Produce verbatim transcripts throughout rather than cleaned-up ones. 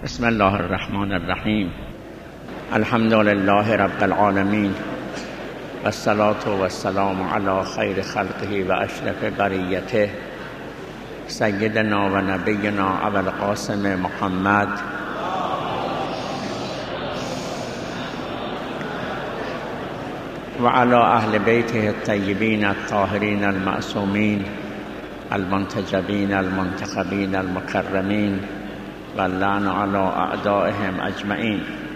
بسم الله الرحمن الرحیم. الحمد لله رب العالمین و الصلاة و السلام علی خیر خلقه و اشرف بریته سیدنا و نبینا ابو القاسم محمد و علی اهل بیته الطیبین الطاهرین المعصومین المنتجبین المنتخبین المکرمین و اللعن علی اعدائهم اجمعین.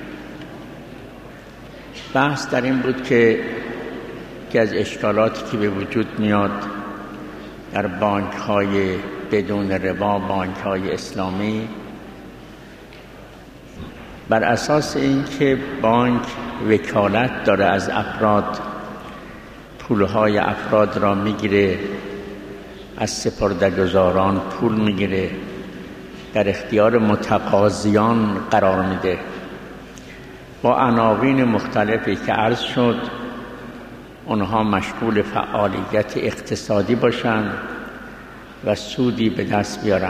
بحث در این بود که که از اشکالاتی که به وجود میاد در بانک های بدون ربا، بانک های اسلامی، بر اساس این که بانک وکالت داره از افراد، پولهای افراد را میگیره، از سپرده‌گذاران پول میگیره، در اختیار متقاضیان قرار میده، با عناوین مختلفی که عرض شد اونها مشغول فعالیت اقتصادی باشن و سودی به دست بیارن.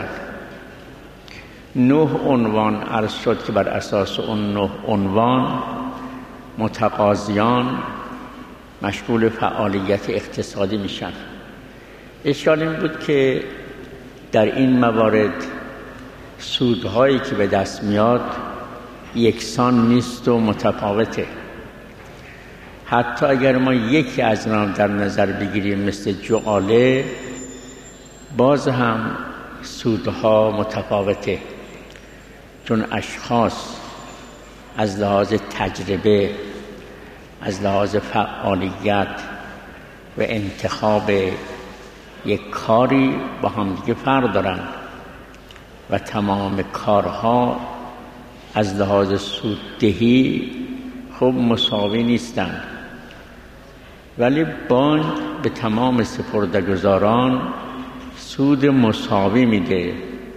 نه عنوان عرض شد که بر اساس اون نه عنوان متقاضیان مشغول فعالیت اقتصادی میشن. اشکال این بود که در این موارد سودهایی که به دست میاد یکسان نیست و متفاوته. حتی اگر ما یکی از آنها در نظر بگیریم مثل جعاله، باز هم سودها متفاوته، چون اشخاص از لحاظ تجربه، از لحاظ فعالیت و انتخاب یک کاری با هم دیگه فرق دارن و تمام کارها از لحاظ سوددهی خوب مساوی نیستند. ولی بانک به تمام سپرده‌گذاران سود مساوی میده.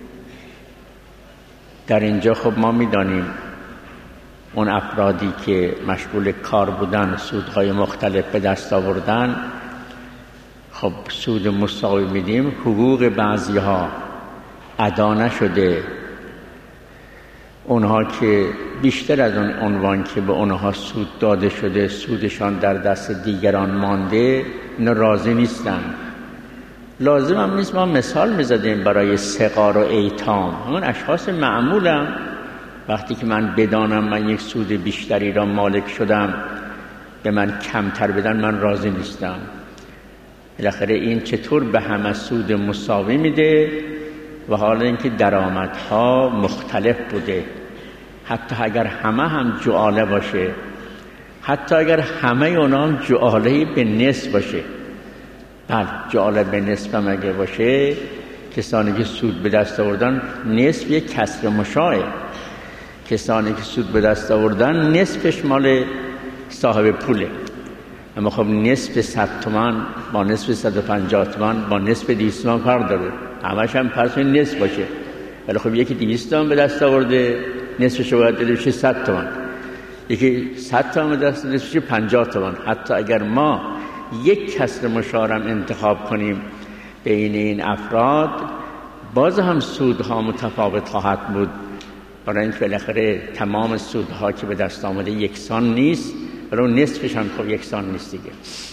در اینجا خب ما میدانیم اون افرادی که مشغول کار بودن، سودهای مختلف به دست آوردن، خب سود مساوی میدیم. حقوق بعضی ها ادا نشده، اونها که بیشتر از اون عنوان که به اونها سود داده شده سودشان در دست دیگران مانده، اینا راضی نیستن. لازم هم نیست ما مثال میزدیم برای صغار و ایتام. همون اشخاص معمولم وقتی که من بدانم من یک سود بیشتری را مالک شدم به من کمتر بدن، من راضی نیستم. بالاخره این چطور به همه سود مساوی میده و حالا اینکه درآمدها مختلف بوده، حتی اگر همه هم جعاله باشه، حتی اگر همه اونا هم جعاله به نصف باشه. بله، جعاله به نصف هم اگر باشه، کسانی که سود به دست آوردن نصف یک کسر مشاعه، کسانی که سود به دست آوردن نصفش مال صاحب پوله. اما خب نصف صد تومن با نصف صد و پنجاه تومن با نصف دویست تومن فرق داره، همش هم پس نصف باشه. ولی خب یکی دویست تومن به دست آورده، نصفش باید بده بشه صد تومن، یکی صد تومن به دست آورده نصفش پنجاه تومن. حتی اگر ما یک کسر مشارم انتخاب کنیم بین این افراد، باز هم سودها متفاوت خواهد بود، برای اینکه بالاخره تمام سودها که به دست آمده یکسان نیست، ولی اون نصفش هم خب یکسان نیست دیگه.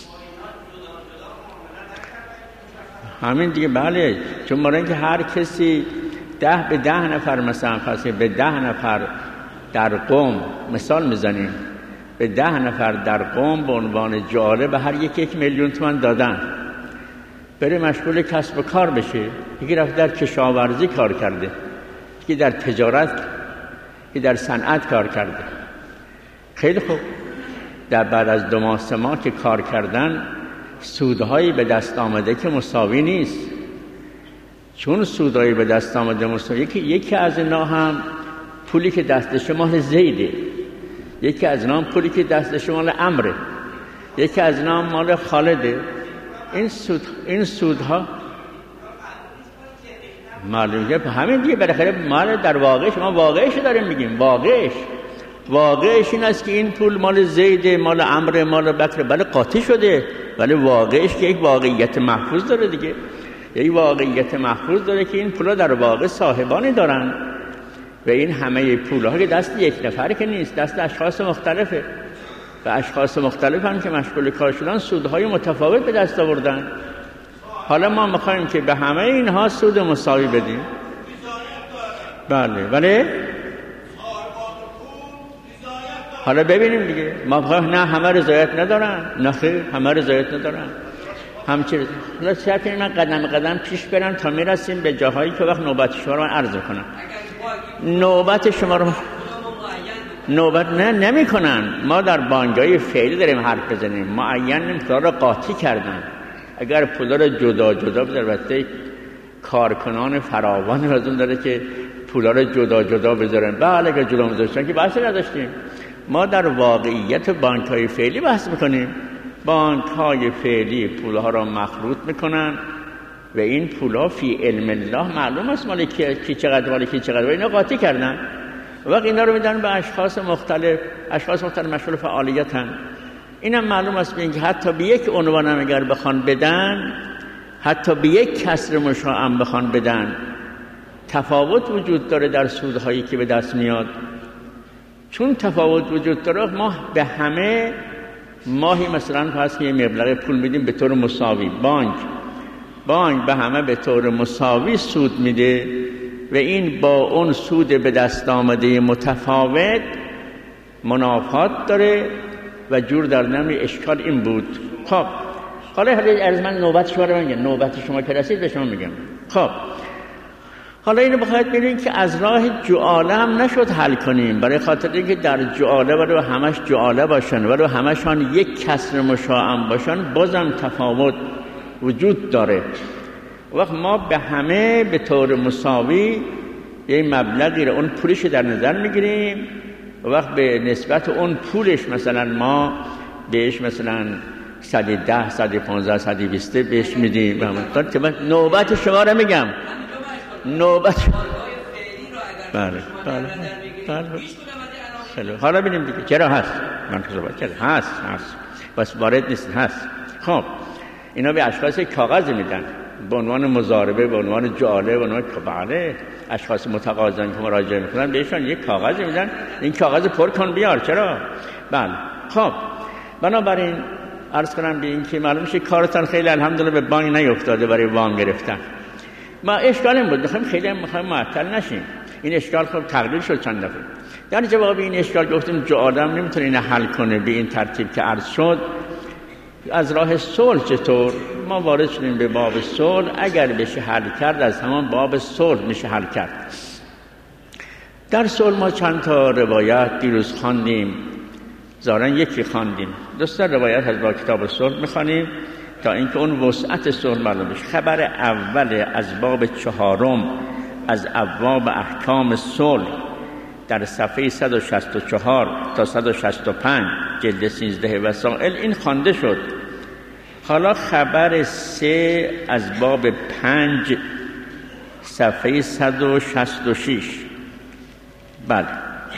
همین دیگه. بله، چون برای اینکه هر کسی ده به ده نفر، مثلا فرض به ده نفر در قوم مثال میزنیم، به ده نفر در قوم به عنوان جعاله به هر یک یک میلیون تومان دادن، بره مشغول کسب و کار بشه. یکی رفت در کشاورزی کار کرده، یکی در تجارت، یکی در صنعت کار کرده. خیلی خوب، در بعد از دو ماه سه ماه که کار کردن سودهایی به دست آمده که مساوی نیست. چون سودهایی به دست آمده مساوی، یکی, یکی از اینا هم پولی که دستش مال زیده، یکی از اینا هم پولی که دستش مال عمره، یکی از اینا هم مال خالده. این سود این سودها معلومه همین دیگه. بالاخره مال در واقعش، ما واقعش داریم میگیم، واقعش واقعش این است که این پول مال زید، مال عمرو، مال بکر. بله قاطی شده، ولی واقعش که یک واقعیت محفوظ داره دیگه. یک واقعیت محفوظ داره که این پولا در واقع صاحبانی دارن. و این همه پول‌ها که دست یک نفر که نیست، دست اشخاص مختلفه و اشخاص مختلف هم که مشغول کار شدن سودهای متفاوت به دست آوردن. حالا ما میخوایم که به همه اینها سود مساوی بدیم. بله ولی حالا ببینیم دیگه، ما بخوایم نه همه رضایت ندارن، نه خیر همه رضایت ندارن همچنین. حالا سعی کنیم من قدم قدم پیش برم تا میرسیم به جاهایی که وقت نوبت شما رو من عرض کنم. نوبت شما رو نوبت نه نمی کنن. ما در بانک‌های فعلی داریم حرف بزنیم، معین نمی‌کنن رو قاطی کردن. اگر پولا رو جدا جدا بذاره، البته کارکنان فراوان از اون داره که پولا رو جدا جدا بذارن. بله اگر جدا می‌ذاشتن که بحثی نداشتیم. ما در واقعیت بانک‌های فعلی بحث می‌کنیم. بانک‌های فعلی پول‌ها را مخلوط می‌کنن و این پول‌ها فی علم الله معلوم است مال کی چقدر، مال کی چقدر، و اینا قاطی کردن. وقت اینا رو میدن به اشخاص مختلف، اشخاص مختلف مشغول فعالیتن. اینم معلوم است که حتی به یک عنوان هم اگر بخوان بدن، حتی به یک کسر مشاعم بخوان بدن، تفاوت وجود داره در سودهایی که به دست میاد. چون تفاوت وجود داره، ما به همه ماهی مثلا پس که یه مبلغ پول میدیم به طور مساوی، بانک بانک به همه به طور مساوی سود میده و این با اون سود به دست آمده متفاوت منافات داره و جور در نمی. اشکال این بود. خب حالا حالا از من نوبت شما رو میگم، نوبت شما که رسید به شما میگم. خب حالا اینو بخواید ببینید که از راه جعاله هم نشد حل کنیم، برای خاطر اینکه در جعاله ولو همش جعاله باشن ولو همشان یک کسر مشاعم باشن بازم تفاوت وجود داره. وقت ما به همه به طور مساوی یه مبلغی رو اون پولش در نظر میگیریم و وقت به نسبت اون پولش مثلا ما بهش مثلا صد و ده، صد و پانزده، صد و بیست بهش میدیم. نوبت شما رو میگم، نوبت بله بله بله خیلی. حالا ببینیم دیگه چرا هست، من تو صحبت چرا هست هست بس وارد نیست هست. خب اینا به اشخاص کاغذ میدن به عنوان مضاربه، به عنوان جعاله، به عنوان کباله. اشخاص متقاضین که مراجعه میکنن بهشون یک کاغذ میدن، این کاغذ پر کن بیار. چرا؟ بله. خب بنابراین عرض کنم به این که معلوم شه کارتان خیلی الحمدلله به بانک نیفتاده برای وام گرفتن. ما اشکال این بود میخوایم خیلی میخوایم معطل نشیم. این اشکال خب تقلیل شد چند دفعه. در جواب این اشکال گفتیم جعاله هم نمیتونه اینو حل کنه به این ترتیب که عرض شد. از راه صلح چطور؟ ما وارد شدیم به باب صلح. اگر بشه حل کرد از همان باب صلح میشه حل کرد. در صلح ما چند تا روایت دیروز خواندیم، ظاهرا یکی خواندیم، دوستا روایت از با کتاب صلح میخوانیم تا اینکه اون وسعت صلح معلوم بشه. خبر اول از باب چهارم از ابواب احکام صلح در صفحه صد و شصت و چهار تا صد و شصت و پنج جلد سیزده وسائل این خوانده شد. حالا خبر سه از باب پنج صفحه صد و شصت و شش. بله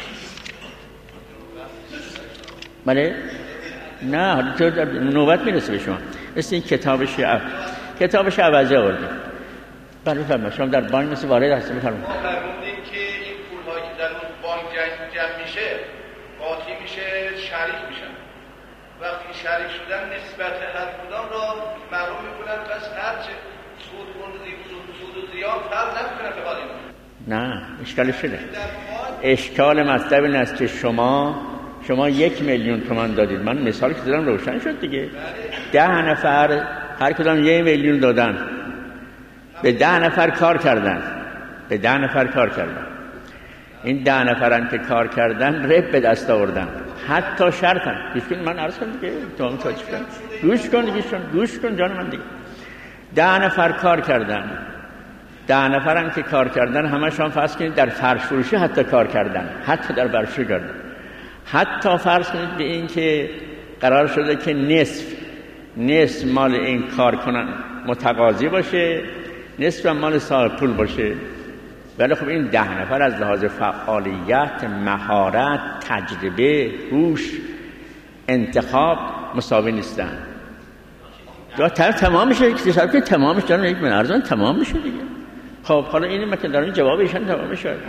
بله نه حالا تو نوبت میرسه به شما. مثل این کتابش عو... کتابش عوضی آوردیم. بله بفرمایید. شما در بانک مثل وارد هستید. بفرمایید. ما فرمودیم که این پول‌هایی که در اون بانک جمع میشه قاطی میشه، شریک میشن. وقتی شریک شدن نسبت هر کدام را معلوم میکنن، پس هر چه سود سود و زیان فرق نمیکنه به حالی. نه اشکالش شده. اشکال مطلب این است که شما شما یک میلیون تومان دادید. من مثال که زدم روشن شد دیگه. ده نفر هر کدام یک میلیون دادن، به ده نفر کار کردن، به ده نفر کار کردن. این ده نفرن که کار کردن رب به دست آوردن، حتی شرطن. گوش کن من عرض کنم دیگه، تو هم تاچ کن. گوش کن گوش کن گوش کن جان من دیگه. ده نفر کار کردن، ده نفرن که کار کردن همشون فرض کنید در فرش فروشی حتی کار کردن، حتی در برفروشی کردن. حتی فرض کنید به این که قرار شده که نصف نصف مال این کار کنن متقاضی باشه، نصف مال صاحب پول باشه. ولی خب این ده نفر از لحاظ فعالیت، مهارت، تجربه، هوش، انتخاب مساوی نیستن. دو طرف تمام میشه، یک طرف که تمامش دارن یک من ارزان تمام میشه دیگه. خب حالا این متن دارن جواب ایشان تمام میشه.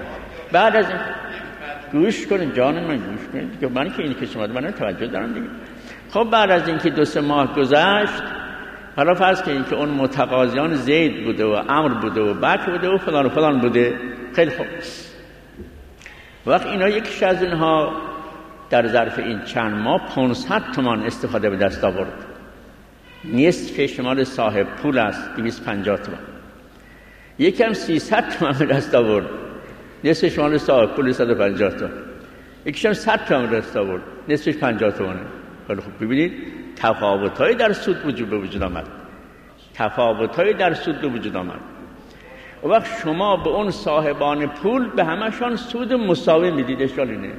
بعد از این گوش کنید جان من، گوش کنید که من که اینی که شما من توجه دارم دیگه. خب بعد از اینکه دو سه ماه گذشت، حالا فرض کنید که اون متقاضیان زید بوده و عمرو بوده و بکر بوده و فلان و فلان بوده. خیلی خوب، وقت اینا یکیش از اینها در ظرف این چند ماه پانصد تومان استفاده به دست آورد. نصف شمال صاحب پول است، دویست و پنجاه تومان. یکی هم سیصد تومان به دست آورد، نصف شمال صاحب پول صد و پنجاه تومان. یکیش هم صد تومان به دست آورد، نصفش پنجاه تومانه. خیلی خوب، ببینید تفاوت‌هایی در سود وجود به وجود آمد. تفاوت‌هایی در سود به وجود آمد. و وقت شما به اون صاحبان پول به همشان سود مساوی میدید، اشکالی نه.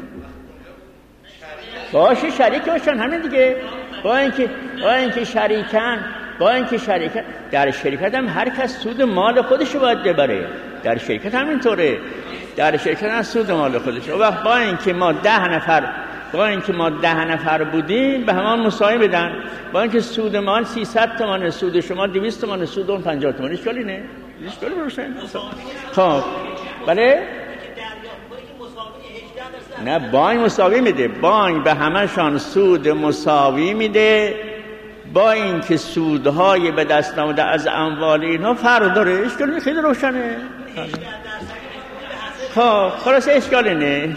باشه شریک باشن، همین دیگه. با اینکه با اینکه شریکن با اینکه شریکن در شرکت هم هر کس سود مال خودش رو باید ببره. در شرکت همینطوره، در شرکت هم سود مال خودش. و وقت با اینکه ما ده نفر با اینکه ما ده نفر بودیم به همان مساوی بدن. با اینکه سود مال سیصد تومانه، سود شما دویست تومانه، سود اون پنجاه تومانه. اشکالی نه، اشکالی روشن. خب بله، نه بانک مساوی میده، بانک به همشان سود مساوی میده، با اینکه سودهای به دست آمده از اموال اینها فرق داره. اشکالی خیلی روشنه. خب خلاص اشکالی نه.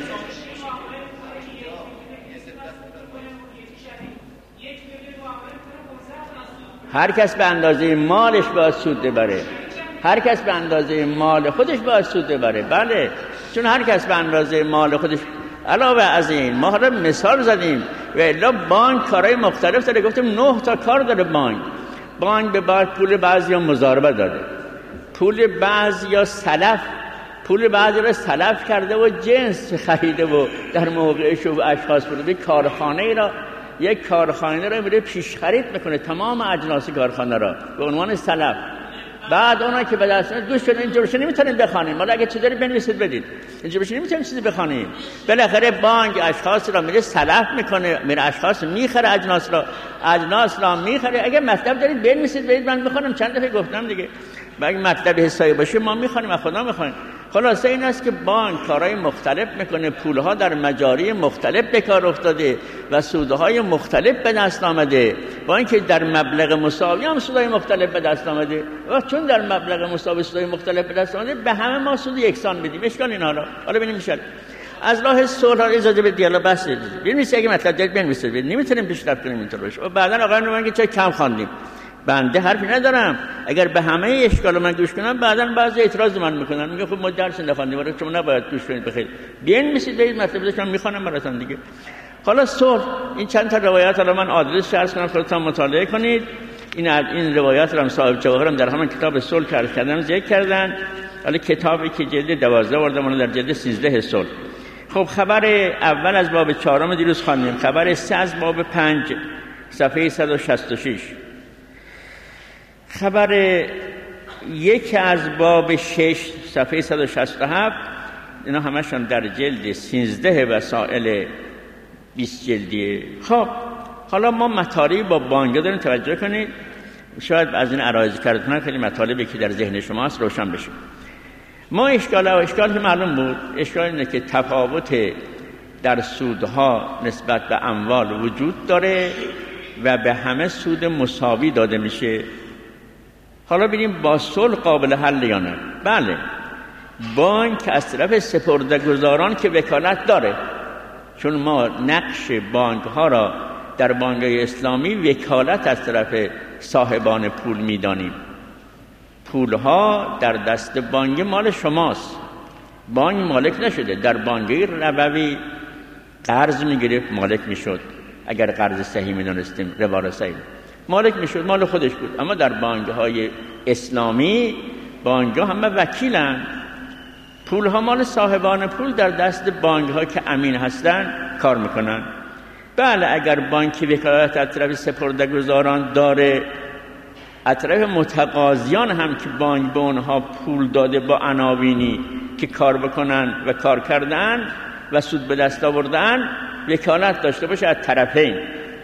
هر کس به اندازه مالش باید سود ببره، هر کس به اندازه مال خودش باید سود ببره. بله، چون هر کس به اندازه مال خودش. علاوه از این ما حالا مثال زدیم و الا بانک کارهای مختلف داره. گفتیم نه تا کار داره بانک. بانک به بعد پول بعضیا مضاربه داده، پول بعضیا سلف، پول بعضی را سلف کرده و جنس خریده و در موقعش و اشخاص بوده. کارخانه را یک کارخانه را میره پیش خرید میکنه، تمام اجناس کارخانه را به عنوان سلف. بعد اونا که به دست گوش کنید، اینجا بشه نمیتونید بخوانید، مالا اگه چیزی دارید بنویسید بدید، اینجا بشه نمیتونید چیزی بخوانید. بالاخره بانک اشخاص را میره سلف میکنه، میره اشخاص میخره، اجناس را اجناس را میخره. اگه مطلب دارید بنویسید بدید، من بخونم. چند دفعه گفتم دیگه، اگه مطلب حسابی باشه ما میخوانیم، از خدا میخوایم. خلاصه این است که بانک کارهای مختلف میکنه، پولها در مجاری مختلف به کار افتاده و سودهای مختلف به دست آمده، با اینکه در مبلغ مساوی هم سودهای مختلف به دست آمده. و چون در مبلغ مساوی سودهای مختلف به دست آمده، به همه ما سود یکسان بدیم. اشکال اینا را حالا ببینیم میشه از راه صلح اجازه به دیالوگ بس بنویسید. اگه مطلب دارید بنویسید، نمیتونیم پیشرفت کنیم اینطور باشه. و بعداً آقایان میگن که چه کم خواندیم. بنده حرفی ندارم، اگر به همه اشکال من گوش کنم بعداً بعضی اعتراض من میکنن، میگه خب ما درس نخوندیم، ولی شما نباید گوش کنید. بخیر بنویسید برید مطلب داشتم میخوانم براتون دیگه. حالا صلح، این چند تا روایت حالا من آدرس عرض کنم خودتون مطالعه کنید. این این روایات رو هم صاحب جواهر هم در همون کتاب صلح که عرض کردم ذکر کردن. حالا کتابی که جلد دوازده آوردم اون در جلد سیزده صلح. خب خبر اول از باب چهارم دیروز خواندیم، خبر سه از باب پنج صفحه صد و شصت و شش، خبر یک از باب شش صفحه صد و شصت و هفت. اینا همشون در جلد سیزده وسائل بیست جلدیه. خب حالا ما مطالبی با بانک داریم، توجه کنید. شاید از این عرایض کردن خیلی مطالبی که در ذهن شما هست روشن بشه. ما اشکال و اشکال که معلوم بود، اشکال اینه که تفاوت در سودها نسبت به اموال وجود داره و به همه سود مساوی داده میشه. حالا ببینیم با صلح قابل حل یا نه. بله، بانک از طرف سپرده‌گذاران که وکالت داره، چون ما نقش بانک ها را در بانک‌های اسلامی وکالت از طرف صاحبان پول میدانیم. پول ها در دست بانک مال شماست، بانک مالک نشده. در بانک‌های ربوی قرض میگرفت مالک میشد، اگر قرض صحیح میدونستیم، ربا صحیح مالک میشد، مال خودش بود. اما در بانک‌های اسلامی بانک‌ها همه وکیلن، پول‌ها مال صاحبان پول در دست بانک‌ها که امین هستن کار میکنن. بله، اگر بانک وکالت از طرف سپرده‌گذاران داره، از طرف متقاضیان هم که بانک به اونها پول داده با عناوینی که کار بکنن و کار کردن و سود به دست آوردن، وکالت داشته باشه از طرفین.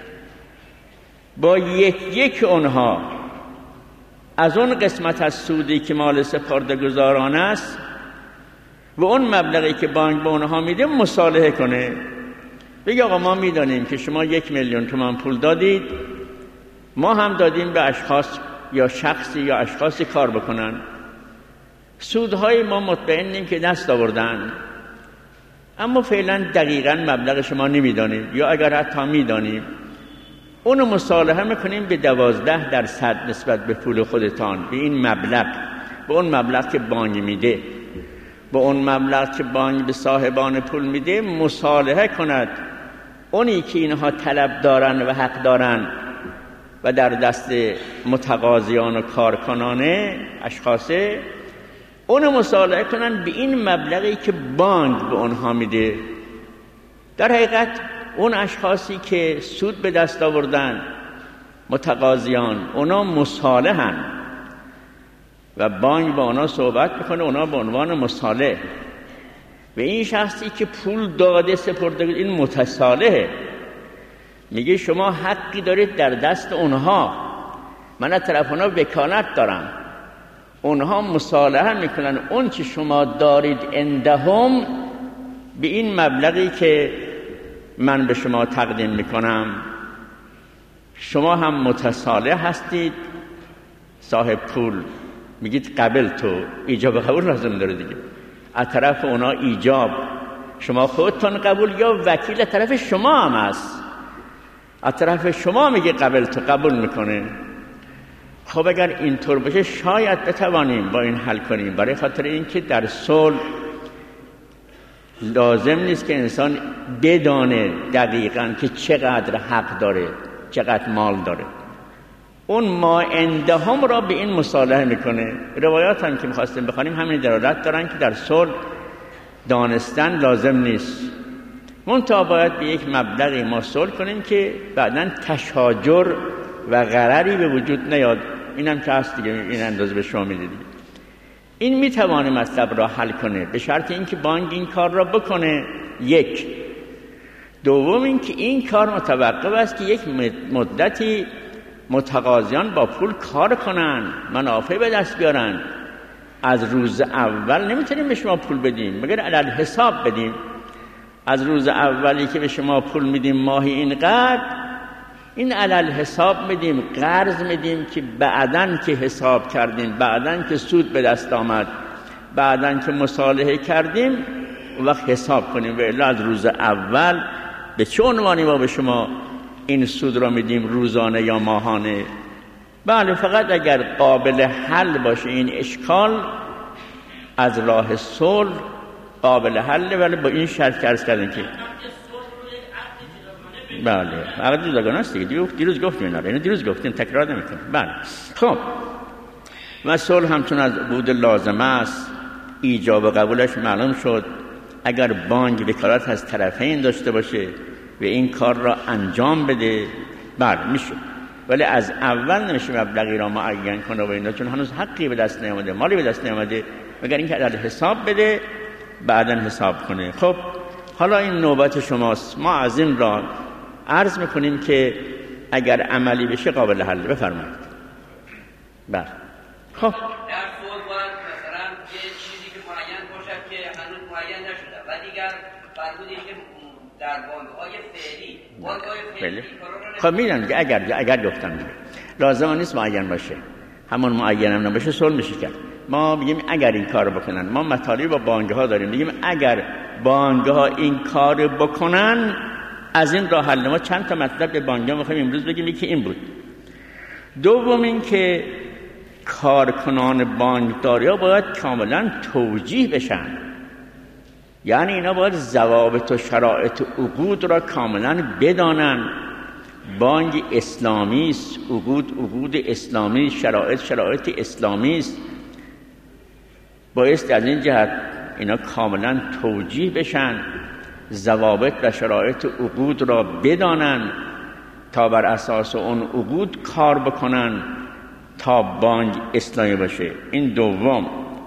با یک یک اونها از اون قسمت از سودی که مال سپرده‌گذاران است و اون مبلغی که بانک به اونها میده مصالحه کنه، بگه آقا ما میدانیم که شما یک میلیون تومان پول دادید، ما هم دادیم به اشخاص یا شخصی یا اشخاصی کار بکنن، سودهای ما مطمئنیم که دست آوردن، اما فعلا دقیقاً مبلغ شما نمیدانیم، یا اگر حتی میدانیم اونو مصالحه میکنیم به دوازده درصد نسبت به پول خودتان، به این مبلغ، به اون مبلغ که بانک میده، به اون مبلغ که بانک به صاحبان پول میده مصالحه کند. اونی که اینها طلب دارن و حق دارن و در دست متقاضیان و کارکنانه اشخاصه، اونو مصالحه کنن به این مبلغی که بانک به اونها میده. در حقیقت اون اشخاصی که سود به دست آوردن، متقاضیان، اونا مصالحن و بانک با اونا صحبت میکنه، اونا به عنوان مصالح. و این شخصی که پول داده سپرده این متصالحه، میگه شما حقی دارید در دست اونها، من از طرف اونا وکالت دارم. اونها مصالحه میکنن اون چی شما دارید عندهم به این مبلغی که من به شما تقدیم میکنم، شما هم متصالح هستید صاحب پول، میگید قبل، تو ایجاب قبول لازم داره دیگه، از طرف اونا ایجاب، شما خودتون قبول یا وکیل طرف شما هم هست، از طرف شما میگه قبل، تو قبول میکنه. خب اگر اینطور باشه شاید بتوانیم با این حل کنیم، برای خاطر اینکه در صلح لازم نیست که انسان بدانه دقیقاً که چقدر حق داره، چقدر مال داره. اون ما عندهم را به این مصالحه میکنه. روایات هم که میخواستیم بخوانیم همین دلالت دارن که در صلح دانستن لازم نیست، منتها باید به یک مبلغی ما صلح کنیم که بعداً تشاجر و غرری به وجود نیاد. اینم که هست دیگه، این اندازه به شما میدید. این میتوانه مطلب را حل کنه به شرط اینکه بانک این کار را بکنه. یک. دوم اینکه این کار متوقف است که یک مدتی متقاضیان با پول کار کنن، منافع به دست بیارن. از روز اول نمیتونیم به شما پول بدیم مگر علل حساب بدیم. از روز اولی که به شما پول میدیم ماهی اینقدر، این علل حساب میدیم، قرض میدیم که بعدن که حساب کردیم، بعدن که سود به دست آمد، بعدن که مصالحه کردیم اون وقت حساب کنیم. و الا از روز اول به چه عنوانی ما به شما این سود را میدیم، روزانه یا ماهانه؟ بله، فقط اگر قابل حل باشه این اشکال از راه صلح قابل حل، ولی با این شرط عرض کردن که بله عقد جداگانه است دیگه، دیروز گفتیم اینا، اینو دیروز گفتیم، تکرار نمی‌کنم. بله خب، و صلح همچون از عقود لازمه است، ایجاب و قبولش معلوم شد. اگر بانک وکالت از طرفین داشته باشه و این کار را انجام بده، بله میشه، ولی از اول نمیشه مبلغی را معین کنه و اینا، چون هنوز حقی به دست نیامده، مالی به دست نیامده، مگر اینکه عدد حساب بده بعداً حساب کنه. خب حالا این نوبت شماست. ما از این را عرض میکنیم که اگر عملی بشه قابل حل. بفرمایید. بله خب در صلح باید مثلا یه چیزی که معین باشد که هنوز معین نشده و دیگر فرمودید که در بانک‌های فعلی بانک‌های فعلی خب میدونم که اگر اگر گفتم لازم نیست معین باشه، همون معین هم نباشه صلح میشه کرد. ما میگیم اگر این کارو بکنن، ما مطالب با بانک‌ها داریم، میگیم اگر بانک‌ها این کارو بکنن از این راه حل. ما چند تا مطلب به بانک‌ها می‌خوایم امروز بگیم. یکی این بود. دوم این که کارکنان بانکداری‌ها باید کاملا توجیه بشن، یعنی اینا باید ضوابط و شرایط عقود را کاملا بدانن. بانک اسلامی است، عقود عقود اسلامی، شرایط شرایط اسلامی است. باید از این جهت اینا کاملا توجیه بشن، ضوابط و شرایط عقود را بدانن تا بر اساس اون عقود کار بکنن تا بانک اسلامی باشه. این دوم.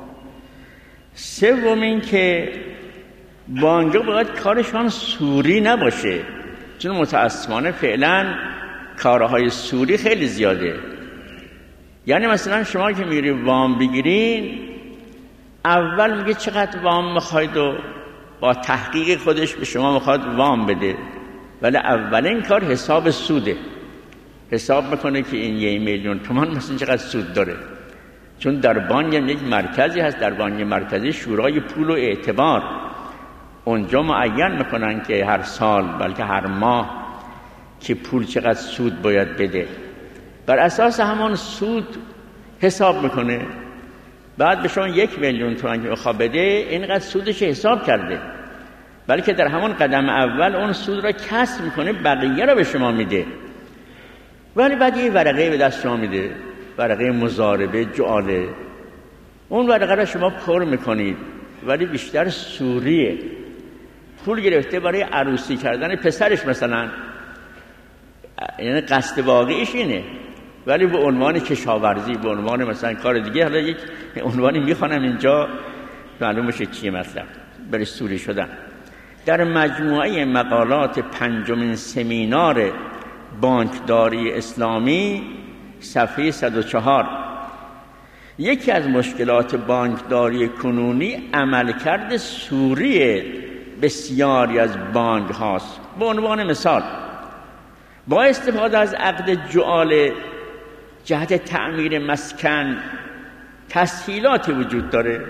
سوم این که بانک‌ها باید کارشان سوری نباشه، چون متاسفانه فعلا کارهای سوری خیلی زیاده. یعنی مثلا شما که میری وام بگیرین، اول میگه چقدر وام میخواید و با تحقیق خودش به شما میخواد وام بده، ولی اولین کار حساب سوده. حساب میکنه که این یک میلیون تومان مثلا چقدر سود داره، چون در بانک هم یک مرکزی هست، در بانک مرکزی شورای پول و اعتبار، اونجا معین میکنن که هر سال بلکه هر ماه که پول چقدر سود باید بده، بر اساس همان سود حساب میکنه. بعد به شما یک میلیون تومان که بخواد بده اینقدر سودش حساب کرده، بلکه در همون قدم اول اون سود را کسب میکنه، بقیه را به شما میده، ولی بعد یه ورقه به دست شما میده، ورقه مضاربه جعاله. اون ورقه را شما پر میکنید، ولی بیشتر سوریه. پول گرفته برای عروسی کردن پسرش مثلا، یعنی قصد واقعیش اینه، ولی به عنوان کشاورزی، به عنوان مثلا کار دیگه. حالا یک عنوانی میخوانم اینجا معلوم بشه چیه مطلب برای سوری شدن. در مجموعه مقالات پنجمین سمینار بانکداری اسلامی صفحه صد و چهار، یکی از مشکلات بانکداری کنونی عملکرد سوری بسیاری از بانک هاست. به عنوان مثال، با استفاده از عقد جعاله جهت تعمیر مسکن تسهیلات وجود داره،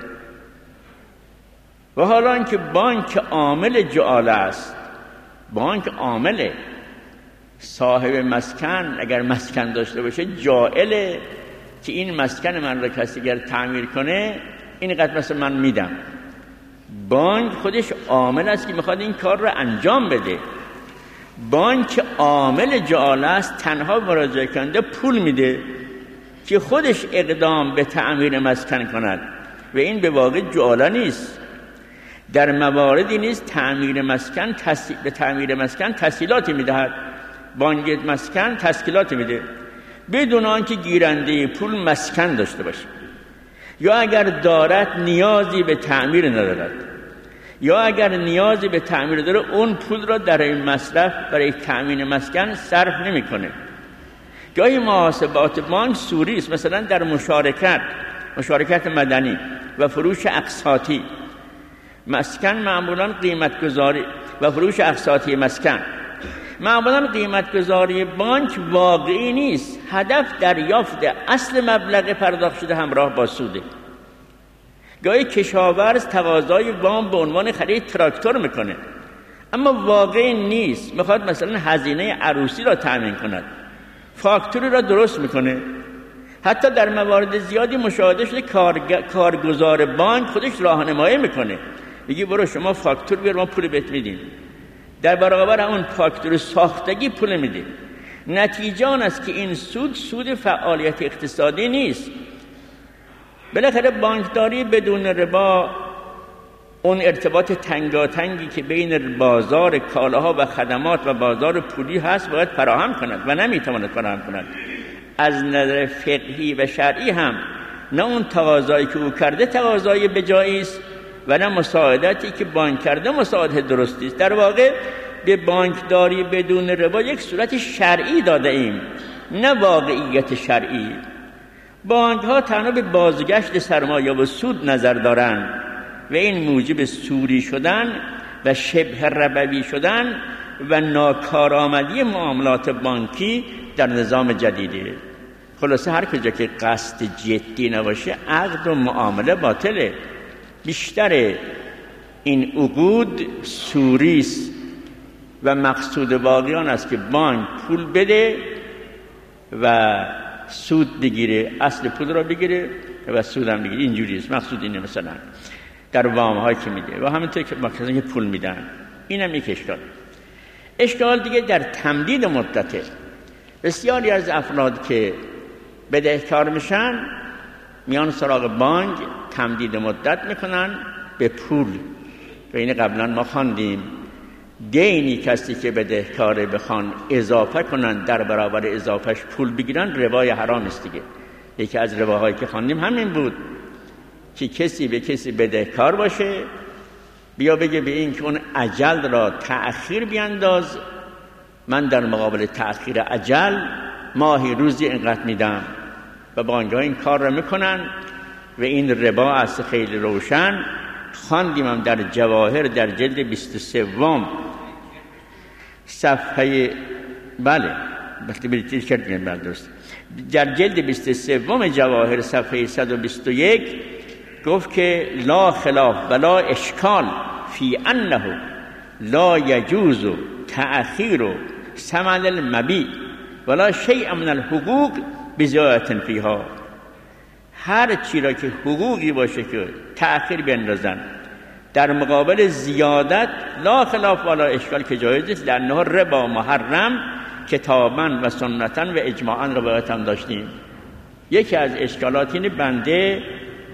و حالا اینکه بانک عامل جعاله است، بانک عامله، صاحب مسکن اگر مسکن داشته باشه جائله که این مسکن من را کسی اگر تعمیر کنه اینقدر مثلا من میدم. بانک خودش عامل است که میخواد این کار را انجام بده. بانک عامل جعاله است، تنها مراجعه کننده پول میده که خودش اقدام به تعمیر مسکن کند، و این به واقع جعاله نیست. در مواردی نیست تعمیر مسکن تس... به تعمیر مسکن تسهیلاتی میدهد، بانک مسکن تسهیلات میده بدون آنکه گیرنده پول مسکن داشته باشه، یا اگر دارد نیازی به تعمیر ندارد، یا اگر نیازی به تعمیر داره اون پول را در این مصرف برای تأمین مسکن صرف نمیکنه. گاهی محاسبات بانک سوری است، مثلا در مشارکت مشارکت مدنی و فروش اقساطی مسکن معمولا قیمت گذاری و فروش اقساطی مسکن معمولا قیمت گذاری بانک واقعی نیست، هدف دریافت اصل مبلغ پرداخت شده همراه با سوده. گاهی کشاورز تقاضای وام به عنوان خرید تراکتور میکنه، اما واقعی نیست، میخواد مثلا هزینه عروسی را تامین کند، فاکتوری را درست میکنه. حتی در موارد زیادی مشاهده شده کارگزار بانک خودش راهنمایی میکنه، میگه برو شما فاکتور بیار ما پول بهت میدیم، در برابر اون فاکتور ساختگی پول میده. نتیجه آن است که این سود سود فعالیت اقتصادی نیست. بالاخره بانکداری بدون ربا اون ارتباط تنگاتنگی که بین بازار کالاها و خدمات و بازار پولی هست باید فراهم کند و نمیتواند فراهم کند. از نظر فقهی و شرعی هم نه اون تقاضایی که او کرده تقاضای بجایی است و نه مساعدتی که بانک کرده مساعدت درستی است. در واقع به بانکداری بدون ربا یک صورت شرعی داده ایم، نه واقعیت شرعی. بانک ها تنها به بازگشت سرمایه و سود نظر دارند و این موجب سوری شدن و شبه ربوی شدن و ناکارآمدی معاملات بانکی در نظام جدیده. خلاصه هر کجا که قصد جدی نباشه عقد و معامله باطله. بیشتر این عقود سوری است و مقصود واقعی است که بانک پول بده و سود بگیره، اصل پول را بگیره و سود هم بگیره. اینجوری است مقصود اینه. مثلا در وام هایی که میده و همینطور که مقصود که پول میدن. اینم یک اشکال. اشکال دیگه در تمدید مدته. بسیاری از افراد که بدهکار میشن میان سراغ بانک تمدید مدت میکنن به پول. و این قبلا ما خواندیم دینی کسی که بدهکاره بخوان اضافه کنن در برابر اضافهش پول بگیرن ربای حرام است دیگه. یکی از رباهایی که خواندیم همین بود که کسی به کسی بدهکار باشه بیا بگه به این که اون اجل را تأخیر بیانداز، من در مقابل تأخیر اجل ماهی روزی اینقدر میدم و بانک‌ها این کار را میکنن و این ربا است خیلی روشن. خواندیم هم در جواهر در جلد بیست و سه صفحه بله وقتی بریتیش کردیم بله درست در جلد بیست و سه جواهر صفحه صد و بیست و یک گفت که لا خلاف ولا اشکال فی انه لا یجوز تأخیر ثمن المبیع ولا شیء من الحقوق بزیادت فیها. هر چی را که حقوقی باشه که تأخیر بیندازن در مقابل زیادت لا خلاف ولا اشکال که جایز است، لانه ربا محرم کتابا و سنتا و اجماعا روایت هم داشتیم. یکی از اشکالات اینه بنده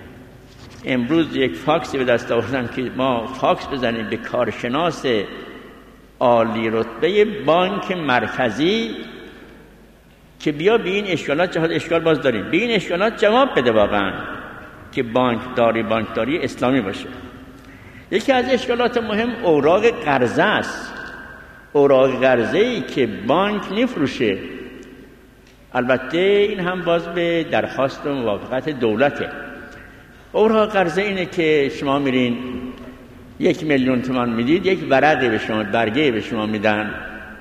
امروز یک فاکسی به دست آوردم که ما فاکس بزنیم به کارشناس عالی رتبه بانک مرکزی که بیا به این اشکالات جهاد اشکال باز داریم به این اشکالات جواب بده واقعا که بانکداری بانکداری اسلامی باشه. یکی از اشکالات مهم اوراق قرضه است. اوراق قرضه ای که بانک میفروشه، البته این هم باز به درخواست و موافقت دولته. اوراق قرضه اینه که شما میرین یک میلیون تومان میدید، یک ورقی به شما برگه به شما میدن،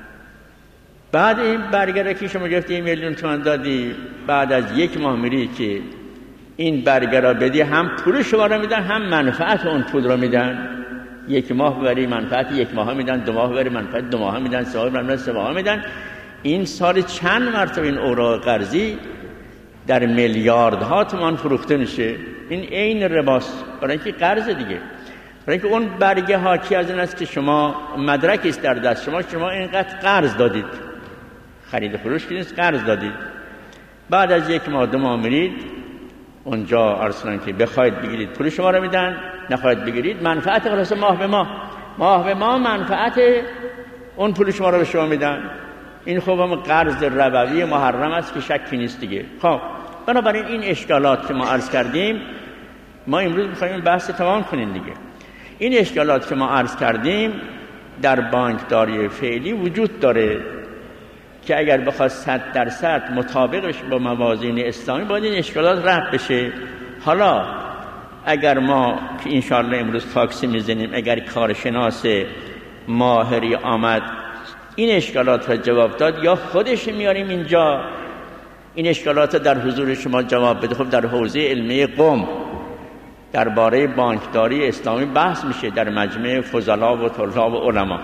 بعد این برگه را که شما گفتی یک میلیون تومان دادی، بعد از یک ماه میری که این برگه را بدی هم پول شما را میدن هم منفعت اون پول را میدن. یک ماه ببری منفعت یک ماه میدن، دو ماه ببری منفعت دو ماه میدن، سه ماه ببری سه ماه میدن. این سال چند مرتبه این اوراق قرضی در میلیاردها تومان فروخته میشه. این عین رباست، برای اینکه قرض دیگه، برای اینکه اون برگه حاکی از این است که شما مدرکی است در دست شما، شما اینقدر قرض دادید، خرید فروش نیست، قرض دادید. بعد از یک ماه دو ماه میرید اونجا ارسلان که بخواید بگیرید پول شما رو میدن، نخواید بگیرید منفعت خلاص ماه به ماه ماه به ماه منفعت اون پول شما رو به شما میدن. این خب هم قرض ربوی محرم است که شکی نیست دیگه. خب بنابراین این اشکالات که ما عرض کردیم ما امروز میخوایم بحث تمام کنیم دیگه. این اشکالات که ما عرض کردیم در بانکداری فعلی وجود داره که اگر بخواد صد درصد مطابقش با موازین اسلامی باید این اشکالات رفع بشه. حالا اگر ما که انشاءالله امروز فاکسی میزنیم، اگر کارشناس ماهری آمد این اشکالات را جواب داد یا خودش میاریم اینجا این اشکالات در حضور شما جواب بده. خب در حوزه علمی قم درباره بانکداری اسلامی بحث میشه در مجمع فضلا و طلاب و علما،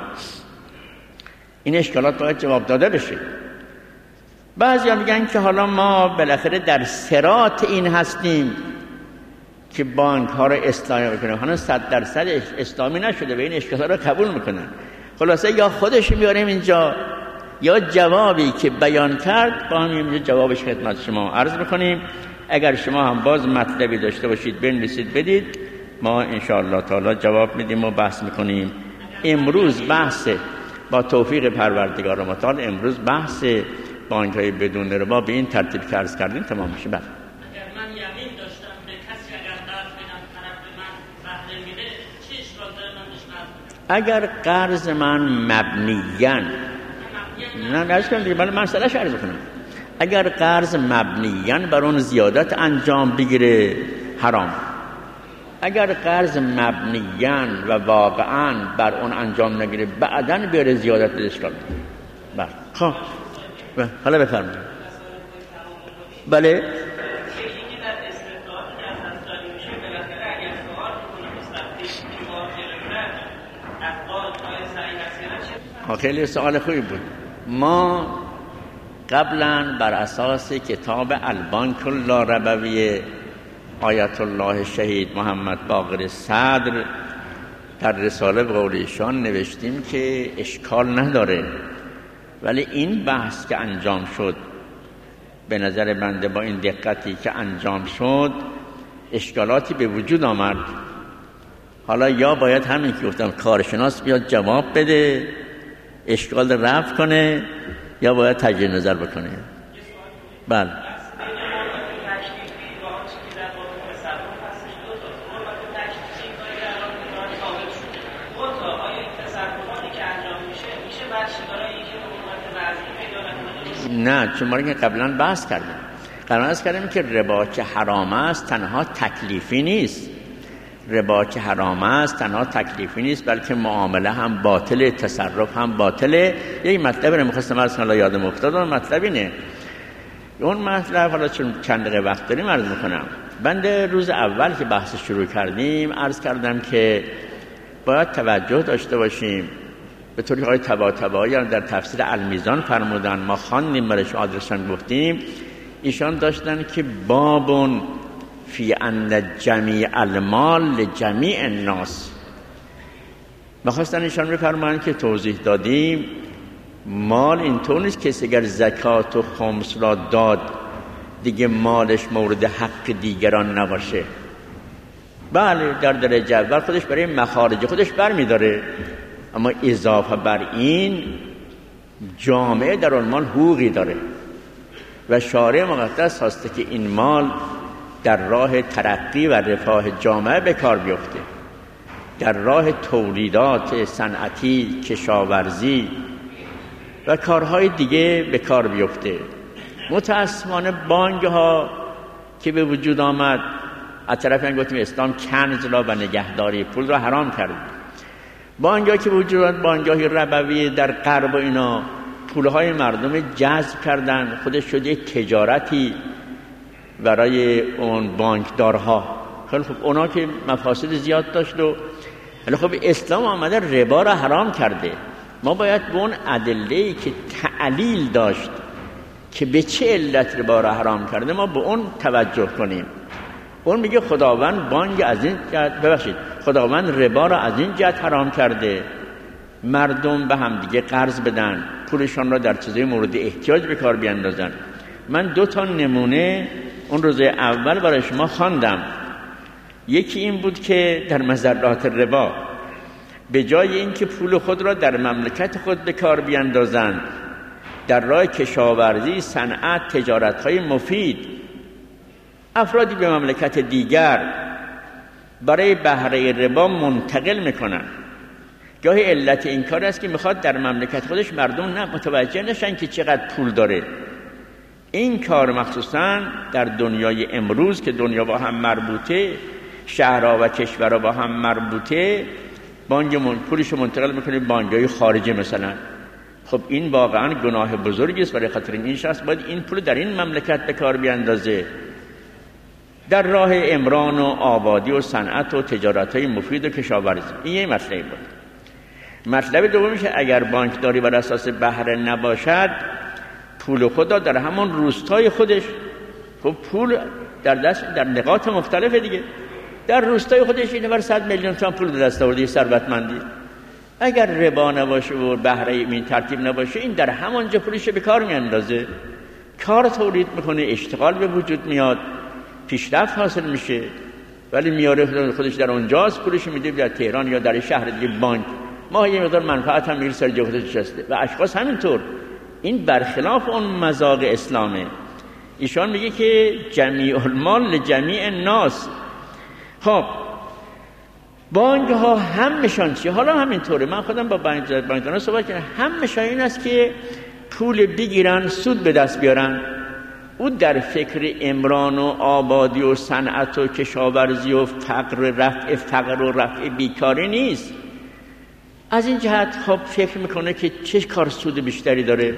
این اشکالات باید جواب داده بشه. بعضی ها میگن که حالا ما بالاخره در صراط این هستیم که بانک ها رو اسلامی بکنیم، حالا صد درصد اسلامی نشده و این اشکالات رو قبول میکنن. خلاصه یا خودش میاریم اینجا یا جوابی که بیان کرد با هم اینجا جوابش خدمت شما عرض بکنیم. اگر شما هم باز مطلبی داشته باشید بنویسید بدید، ما انشاءالله تعالی جواب میدیم و بحث میکنیم. امروز بحث با توفیق پروردگار متعال امروز بحث بانک های بدون ربا به این ترتیب که عرض کردیم تمام میشه. بله. اگر من یقین داشتم به کسی اگر قرض بدم طرف به من بهره میده چه اشکال داره من بهش قرض بدم؟ اگر قرض من مبنیاً نه نه اشکال دیگه، من مسئلهش عرض کنم. اگر قرض مبنیاً بر اون زیادت انجام بگیره حرام. اگر قرض مبنیاً و واقعاً بر اون انجام نگیره بعداً بیاره زیادت اشکال. بله. خب حالا بفرمایید. بله. خیلی سوال خوبی بود. ما قبلا بر اساس کتاب البانک اللاربوی آیت الله شهید محمد باقر صدر در رساله به قول ایشان نوشتیم که اشکال نداره، ولی این بحث که انجام شد به نظر بنده با این دقتی که انجام شد اشکالاتی به وجود آمد. حالا یا باید همین که گفتم کارشناس بیاد جواب بده اشکال رفع کنه یا باید تجدید نظر بکنه. بله. نه چون ما که قبلا بحث کردیم قرار کردیم که ربا که حرام است تنها تکلیفی نیست، ربا که حرام است تنها تکلیفی نیست بلکه معامله هم باطله، تصرف هم باطله. یک مطلب رو می‌خواستم عرض کنم یادم افتاد، اون مطلب اینه. اون مطلب حالا چون چند دقیقه وقت داریم عرض می‌کنم. بنده روز اول که بحث شروع کردیم عرض کردم که باید توجه داشته باشیم به طوری که آقای طباطبایی در تفسیر المیزان فرمودن، ما خواندیم برش آدرسان گفتیم، ایشان داشتن که بابون فی ان جمیع المال لجمیع الناس. می‌خواستن ایشان بفرمایند که توضیح دادیم مال اینطور نیست کسی اگر زکات و خمس را داد دیگه مالش مورد حق دیگران نباشه. بله در درجه اول خودش برای مخارج خودش برمی‌داره، اما اضافه بر این جامعه در اون مال حقوقی داره و شارع مقدس خواسته که این مال در راه ترقی و رفاه جامعه به کار بیفته، در راه تولیدات صنعتی، کشاورزی و کارهای دیگه به کار بیفته. متاسفانه بانک ها که به وجود آمد از طرف این گفتیم اسلام کنز را و نگهداری پول را حرام کرد. بانک ها که به وجود آمد بانک های ربوی در غرب و اینا پولهای مردم جذب کردن، خودش شد یک تجارتی برای اون بانکدارها. خیلی خب اونا که مفاسد زیاد داشت و ولی خب اسلام آمده ربا را حرام کرده. ما باید به اون ادله‌ای که تعلیل داشت که به چه علت ربا را حرام کرده ما به اون توجه کنیم. اون میگه خداوند بانک از این جهت ببخشید خداوند ربا را از این جهت حرام کرده مردم به هم دیگه قرض بدن، پولشان را در چیزای مورد احتیاج به کار بیاندازن. من دو تا نمونه اون روز اول برای شما خواندم. یکی این بود که در مضرات ربا به جای اینکه پول خود را در مملکت خود به کار بیاندازند در راه کشاورزی، صنعت، تجارت‌های مفید، افرادی به مملکت دیگر برای بهره ربا منتقل میکنن. گاهی علت این کار است که میخواد در مملکت خودش مردم نه متوجه نشن که چقدر پول داره. این کار مخصوصا در دنیای امروز که دنیا با هم مربوطه، شهرها و کشورها با هم مربوطه، بانک پولش منتقل میکنه بانک‌های خارجی مثلا. خب این واقعا گناه بزرگی است. برای خاطر این شخص باید این پول در این مملکت به کار بیاندازه در راه عمران و آبادی و صنعت و تجارت‌های مفید و کشاورزی. این یه مسئله بود. مطلب دومی که اگر بانکداری بر اساس بهره نباشد پول خدا در همون روستای خودش، خب پول در دست در نقاط مختلف دیگه، در روستای خودش این بر صد میلیون تومان پول دست آورده ثروتمندی. اگر ربا نباشه و بهره این ترتیب نباشه این در همونجا پولش به کار میاندازه، کار تولید میکنه، اشتغال به وجود میاد، پیشرفت حاصل میشه، ولی میاره خودش در اونجاست پولش میده در تهران یا در شهر دیگه بانک، ما یه مقدار منفعت هم میره سر جای خودش نشسته. و اشخاص همینطور. این برخلاف اون مذاق اسلامه. ایشان میگه که جمیع المال لجمیع الناس. خب بانک ها همشان چی؟ حالا همینطوره. من خودم با بانکداران صحبت کردم، همشان این است که پول بگیرن سود به دست بیارن. او در فکر عمران و آبادی و صنعت و کشاورزی و فقر، رفع فقر و رفع بیکاری نیست. از این جهت خب فکر میکنه که چه کار سود بیشتری داره،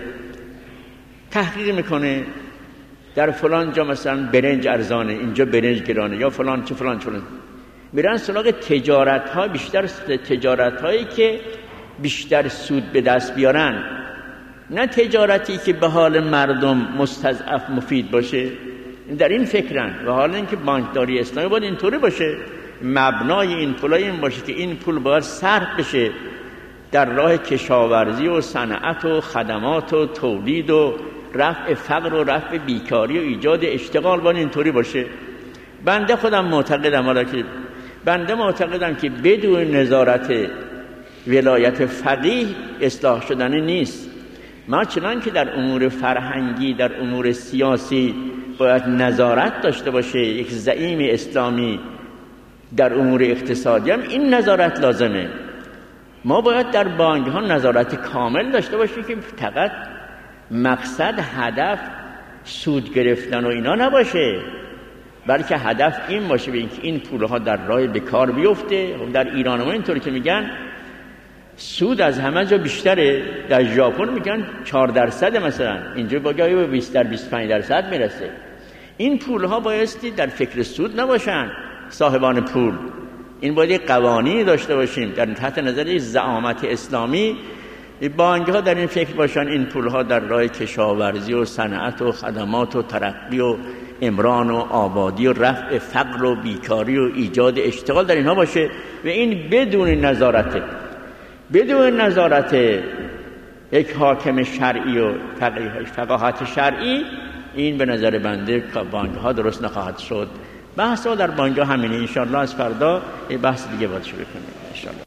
تحقیق میکنه در فلان جا مثلا برنج ارزانه، اینجا برنج گرانه، یا فلان چه فلان چه فلان. میرن سراغ تجارت ها، بیشتر تجارت هایی که بیشتر سود به دست بیارن، نه تجارتی که به حال مردم مستضعف مفید باشه. در این فکرن. و حالا اینکه بانکداری اسلامی باید اینطوری باشه، مبنای این پولای این باشه که این پول باید صرف بشه در راه کشاورزی و صنعت و خدمات و تولید و رفع فقر و رفع بیکاری و ایجاد اشتغال باید اینطوری باشه. بنده خودم معتقدم حالا که بنده معتقدم که بدون نظارت ولایت فقیه اصلاح شدنی نیست. ما چنان که در امور فرهنگی، در امور سیاسی باید نظارت داشته باشه یک زعیم اسلامی، در امور اقتصادی هم این نظارت لازمه. ما باید در بانک ها نظارت کامل داشته باشیم که فقط مقصد، هدف سود گرفتن و اینا نباشه، بلکه هدف این باشه به اینکه این پولها در راه به کار بیفته. در ایران ما اینطوری که میگن سود از همه جا بیشتره. در ژاپن میگن چهار درصد، مثلا اینجا باگه به بیست در بیست و پنج درصد میرسه. این پولها بایستی در فکر سود نباشن صاحبان پول. این باید قوانینی داشته باشیم در تحت نظر زعامت اسلامی. بانک ها در این فکر باشن این پولها در راه کشاورزی و صنعت و خدمات و ترقی و عمران و آبادی و رفع فقر و بیکاری و ایجاد اشتغال در اینها باشه و این بدون نظارت بدون نظارت یک حاکم شرعی و فقاهت شرعی، این به نظر بنده بانک ها درست نخواهد شد. بحث ها در بانک ها همینه. انشاءالله از فردا یه بحث دیگه باید شروع کنیم انشاءالله.